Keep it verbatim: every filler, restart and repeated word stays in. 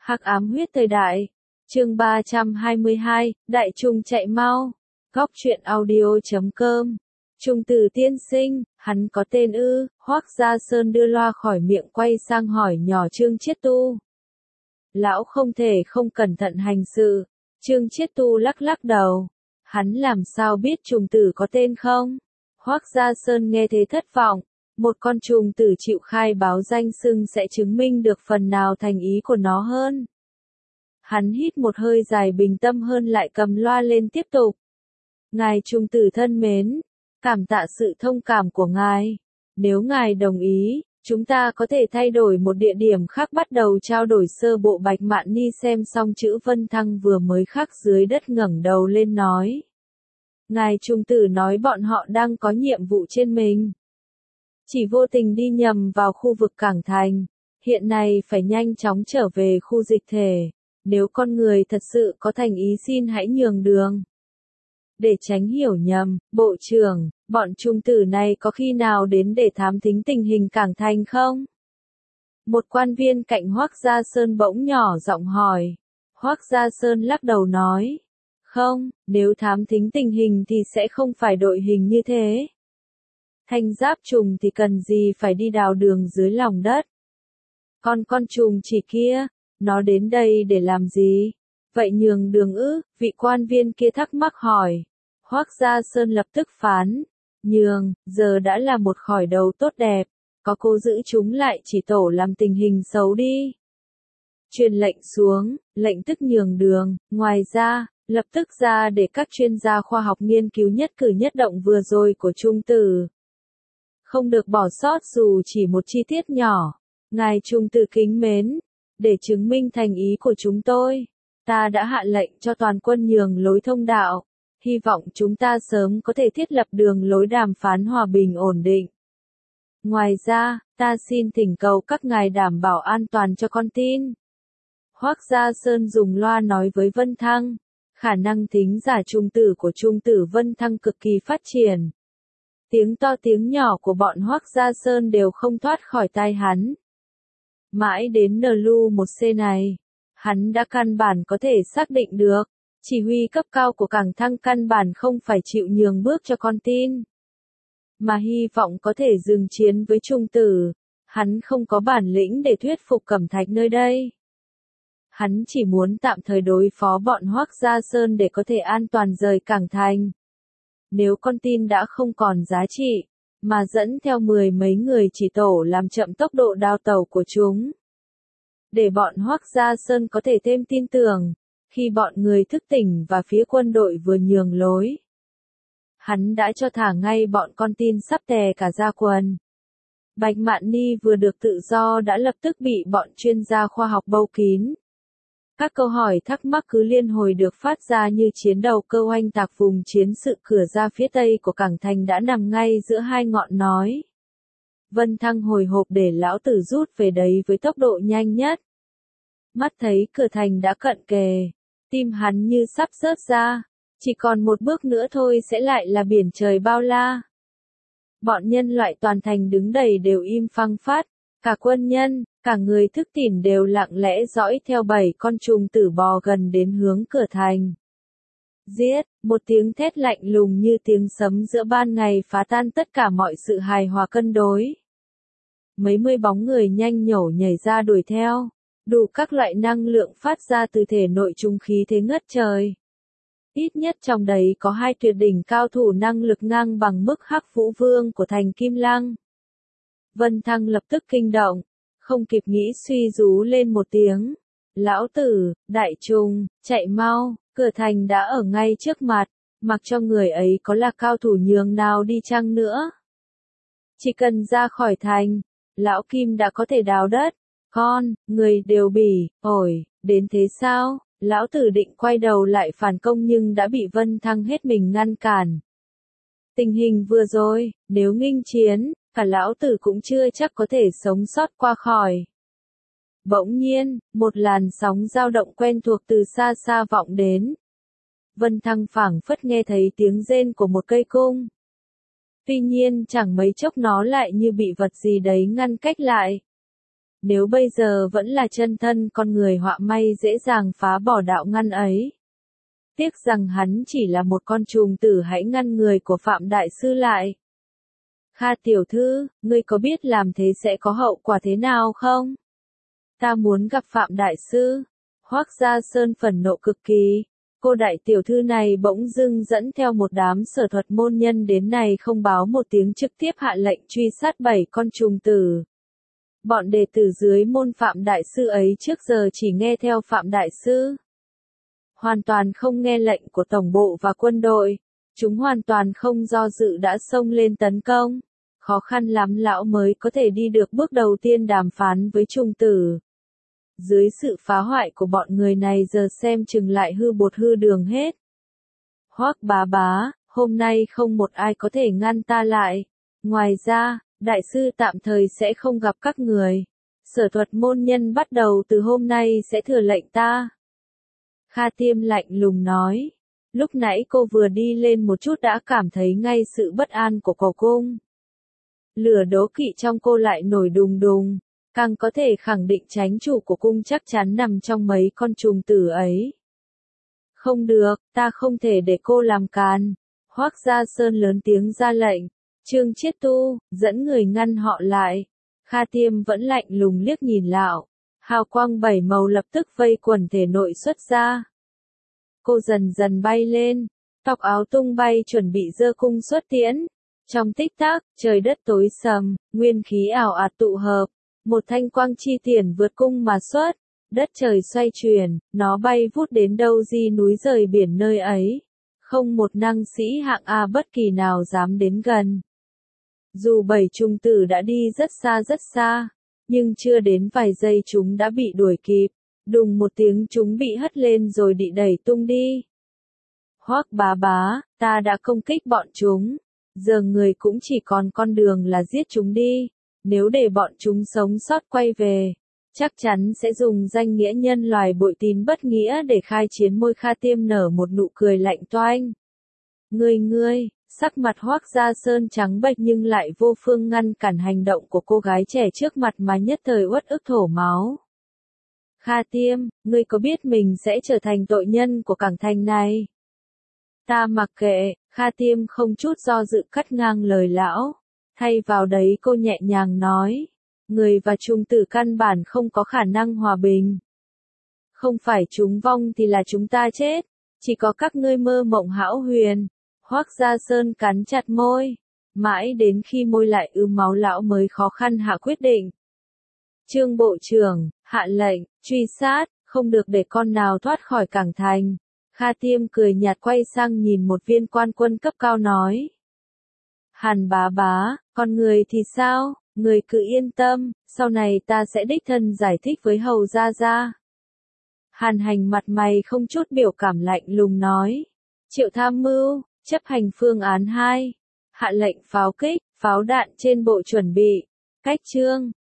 Hắc ám huyết thời đại. Chương ba trăm hai mươi hai, Đại Trung chạy mau. Góc truyện audio chấm com. Trung Tử tiên sinh, hắn có tên ư? Hoắc Gia Sơn đưa loa khỏi miệng quay sang hỏi nhỏ Trương Chiết Tu. Lão không thể không cẩn thận hành sự. Trương Chiết Tu lắc lắc đầu. Hắn làm sao biết trùng tử có tên không? Hoắc Gia Sơn nghe thế thất vọng. Một con trùng tử chịu khai báo danh xưng sẽ chứng minh được phần nào thành ý của nó hơn. Hắn hít một hơi dài bình tâm hơn lại cầm loa lên tiếp tục. Ngài trùng tử thân mến, cảm tạ sự thông cảm của ngài. Nếu ngài đồng ý, chúng ta có thể thay đổi một địa điểm khác bắt đầu trao đổi sơ bộ. Bạch Mạn Ni xem xong chữ Vân Thăng vừa mới khắc dưới đất ngẩng đầu lên nói. Ngài trùng tử nói bọn họ đang có nhiệm vụ trên mình. Chỉ vô tình đi nhầm vào khu vực cảng thành, hiện nay phải nhanh chóng trở về khu dịch thể. Nếu con người thật sự có thành ý xin hãy nhường đường. Để tránh hiểu nhầm, Bộ trưởng, bọn trung tử này có khi nào đến để thám thính tình hình cảng thành không? Một quan viên cạnh Hoắc Gia Sơn bỗng nhỏ giọng hỏi. Hoắc Gia Sơn lắc đầu nói. Không, nếu thám thính tình hình thì sẽ không phải đội hình như thế. Thanh giáp trùng thì cần gì phải đi đào đường dưới lòng đất. Còn con trùng chỉ kia, nó đến đây để làm gì? Vậy nhường đường ư? Vị quan viên kia thắc mắc hỏi. Hoắc Gia Sơn lập tức phán. Nhường, giờ đã là một khởi đầu tốt đẹp. Có cô giữ chúng lại chỉ tổ làm tình hình xấu đi. Truyền lệnh xuống, lệnh tức nhường đường. Ngoài ra, lập tức ra để các chuyên gia khoa học nghiên cứu nhất cử nhất động vừa rồi của Trung Tử. Không được bỏ sót dù chỉ một chi tiết nhỏ. Ngài Trung Tử kính mến, để chứng minh thành ý của chúng tôi, ta đã hạ lệnh cho toàn quân nhường lối thông đạo. Hy vọng chúng ta sớm có thể thiết lập đường lối đàm phán hòa bình ổn định. Ngoài ra, ta xin thỉnh cầu các ngài đảm bảo an toàn cho con tin. Hoắc Gia Sơn dùng loa nói với Vân Thăng. Khả năng thính giả Trung Tử của Trung Tử Vân Thăng cực kỳ phát triển. Tiếng to tiếng nhỏ của bọn Hoắc Gia Sơn đều không thoát khỏi tai hắn. Mãi đến en lờ một xê này, hắn đã căn bản có thể xác định được, chỉ huy cấp cao của Cảng Thăng căn bản không phải chịu nhường bước cho con tin, mà hy vọng có thể dừng chiến với Trung Tử. Hắn không có bản lĩnh để thuyết phục Cẩm Thạch nơi đây. Hắn chỉ muốn tạm thời đối phó bọn Hoắc Gia Sơn để có thể an toàn rời Cảng Thành. Nếu con tin đã không còn giá trị, mà dẫn theo mười mấy người chỉ tổ làm chậm tốc độ đào tàu của chúng. Để bọn Hoắc Gia Sơn có thể thêm tin tưởng, khi bọn người thức tỉnh và phía quân đội vừa nhường lối. Hắn đã cho thả ngay bọn con tin sắp tè cả ra quần. Bạch Mạn Ni vừa được tự do đã lập tức bị bọn chuyên gia khoa học bâu kín. Các câu hỏi thắc mắc cứ liên hồi được phát ra như chiến đầu cơ oanh tạc vùng chiến sự. Cửa ra phía tây của Cảng Thành đã nằm ngay giữa hai ngọn nói. Vân Thăng hồi hộp để lão tử rút về đấy với tốc độ nhanh nhất. Mắt thấy cửa thành đã cận kề, tim hắn như sắp rớt ra, chỉ còn một bước nữa thôi sẽ lại là biển trời bao la. Bọn nhân loại toàn thành đứng đầy đều im phăng phát, cả quân nhân, cả người thức tỉnh đều lặng lẽ dõi theo bảy con trùng tử bò gần đến hướng cửa thành. Giết, một tiếng thét lạnh lùng như tiếng sấm giữa ban ngày phá tan tất cả mọi sự hài hòa cân đối. Mấy mươi bóng người nhanh nhẩu nhảy ra đuổi theo, đủ các loại năng lượng phát ra từ thể nội trung khí thế ngất trời. Ít nhất trong đấy có hai tuyệt đỉnh cao thủ năng lực ngang bằng mức Hắc Vũ Vương của thành Kim Lăng. Vân Thăng lập tức kinh động, không kịp nghĩ suy rú lên một tiếng. Lão tử, Đại Trung, chạy mau, cửa thành đã ở ngay trước mặt, mặc cho người ấy có là cao thủ nhường nào đi chăng nữa. Chỉ cần ra khỏi thành, Lão Kim đã có thể đào đất. Con, người đều bỉ, ổi, đến thế sao? Lão tử định quay đầu lại phản công nhưng đã bị Vân Thăng hết mình ngăn cản. Tình hình vừa rồi, nếu nghênh chiến, cả lão tử cũng chưa chắc có thể sống sót qua khỏi. Bỗng nhiên, một làn sóng dao động quen thuộc từ xa xa vọng đến. Vân Thăng phảng phất nghe thấy tiếng rên của một cây cung. Tuy nhiên chẳng mấy chốc nó lại như bị vật gì đấy ngăn cách lại. Nếu bây giờ vẫn là chân thân con người họa may dễ dàng phá bỏ đạo ngăn ấy. Tiếc rằng hắn chỉ là một con trùng tử, hãy ngăn người của Phạm Đại Sư lại. Kha tiểu thư, ngươi có biết làm thế sẽ có hậu quả thế nào không? Ta muốn gặp Phạm Đại Sư. Hoắc Gia Sơn phẫn nộ cực kỳ. Cô đại tiểu thư này bỗng dưng dẫn theo một đám sở thuật môn nhân đến này không báo một tiếng, trực tiếp hạ lệnh truy sát bảy con trùng tử. Bọn đệ tử dưới môn Phạm Đại Sư ấy trước giờ chỉ nghe theo Phạm Đại Sư. Hoàn toàn không nghe lệnh của tổng bộ và quân đội. Chúng hoàn toàn không do dự đã xông lên tấn công. Khó khăn lắm lão mới có thể đi được bước đầu tiên đàm phán với trùng tử. Dưới sự phá hoại của bọn người này giờ xem chừng lại hư bột hư đường hết. Hoắc bá bá, hôm nay không một ai có thể ngăn ta lại. Ngoài ra, đại sư tạm thời sẽ không gặp các người. Sở thuật môn nhân bắt đầu từ hôm nay sẽ thừa lệnh ta. Kha Tiêm lạnh lùng nói. Lúc nãy cô vừa đi lên một chút đã cảm thấy ngay sự bất an của cổ cung. Lửa đố kỵ trong cô lại nổi đùng đùng. Càng có thể khẳng định chánh chủ của cung chắc chắn nằm trong mấy con trùng tử ấy. Không được, ta không thể để cô làm càn. Hoắc Gia Sơn lớn tiếng ra lệnh. Trương Chiết Tu, dẫn người ngăn họ lại. Kha Tiêm vẫn lạnh lùng liếc nhìn lão. Hào quang bảy màu lập tức vây quần thể nội xuất ra. Cô dần dần bay lên. Tóc áo tung bay chuẩn bị giơ cung xuất tiễn. Trong tích tắc, trời đất tối sầm, nguyên khí ảo ạt tụ hợp. Một thanh quang chi tiền vượt cung mà xuất, đất trời xoay chuyển, nó bay vút đến đâu di núi rời biển nơi ấy. Không một năng sĩ hạng A bất kỳ nào dám đến gần. Dù bảy trùng tử đã đi rất xa rất xa, nhưng chưa đến vài giây chúng đã bị đuổi kịp. Đùng một tiếng chúng bị hất lên rồi bị đẩy tung đi. Hoắc bá bá, ta đã công kích bọn chúng. Giờ người cũng chỉ còn con đường là giết chúng đi. Nếu để bọn chúng sống sót quay về, chắc chắn sẽ dùng danh nghĩa nhân loài bội tín bất nghĩa để khai chiến. Môi Kha Tiêm nở một nụ cười lạnh toanh. Ngươi ngươi, sắc mặt Hoắc Gia Sơn trắng bệch nhưng lại vô phương ngăn cản hành động của cô gái trẻ trước mặt mà nhất thời uất ức thổ máu. Kha Tiêm, ngươi có biết mình sẽ trở thành tội nhân của cảng thành này? Ta mặc kệ, Kha Tiêm không chút do dự cắt ngang lời lão. Thay vào đấy cô nhẹ nhàng nói, người và trùng tử căn bản không có khả năng hòa bình. Không phải chúng vong thì là chúng ta chết, chỉ có các ngươi mơ mộng hão huyền. Hoắc Gia Sơn cắn chặt môi, mãi đến khi môi lại ứ máu lão mới khó khăn hạ quyết định. Trương Bộ trưởng, hạ lệnh, truy sát, không được để con nào thoát khỏi cảng thành. Kha Tiêm cười nhạt quay sang nhìn một viên quan quân cấp cao nói. Hàn bá bá, con người thì sao, người cứ yên tâm, sau này ta sẽ đích thân giải thích với Hầu Gia Gia. Hàn Hành mặt mày không chút biểu cảm lạnh lùng nói. Triệu tham mưu, chấp hành phương án hai. Hạ lệnh pháo kích, pháo đạn trên bộ chuẩn bị. Cách chương.